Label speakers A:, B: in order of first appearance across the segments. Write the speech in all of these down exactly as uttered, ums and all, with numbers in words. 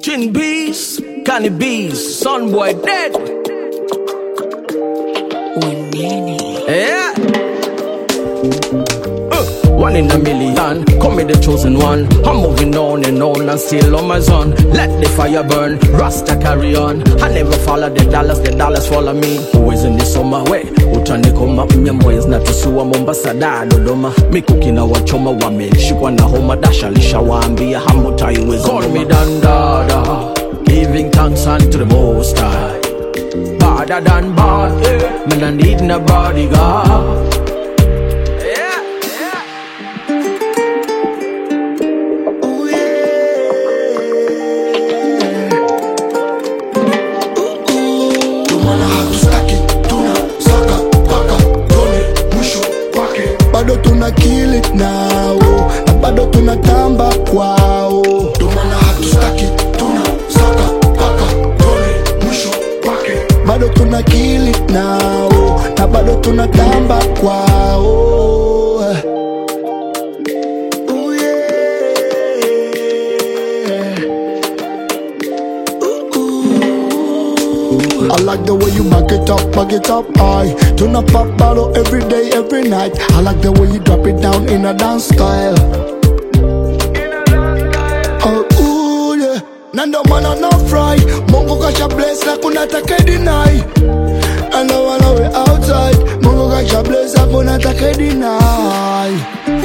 A: Chin Bees, Canny Bees, Son Boy dead. Yeah. Uh, one in a million, call me the chosen one. I'm moving on and on and still on my zone. Let the fire burn, Rasta carry on. I never follow the dollars, the dollars follow me. Always in the summer way, utani koma mnyamwezi na tusuwa Mombasa da Dodoma. Mikuki na wachoma wame, shikwa na homa dasha lisha waambia hamutai wezi. Call me Dandada, giving thanks unto the Most High. Badder than bad, yeah. Man I need no bodyguard.
B: Bado tuna kill it now, na bado tuna tamba kwao. Tumana hatustaki, tuna saka paka tone mwisho wake. Bado tuna kill it now, na bado tuna tamba kwao. Ooh yeah. Ooh, ooh. I like the way you back it up, back it up, aye. Tuna pop bottle every day, every night. I like the way you drop it down in a dance style. Oh, ooh, yeah. Nando mana no fry. Mungu kasha bless na kuna take deny. I know I know it outside. Mungu kasha bless na kuna take deny.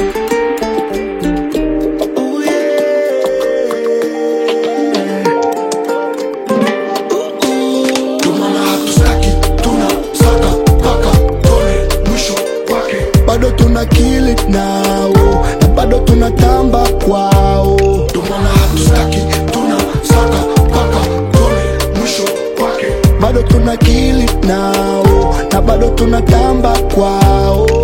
B: Bado tuna kill it now, na bado tuna tamba kwao. Tumana hatustaki, tuna saka paka tone mwisho wake. Bado tuna kill it now, na bado tuna tamba kwao.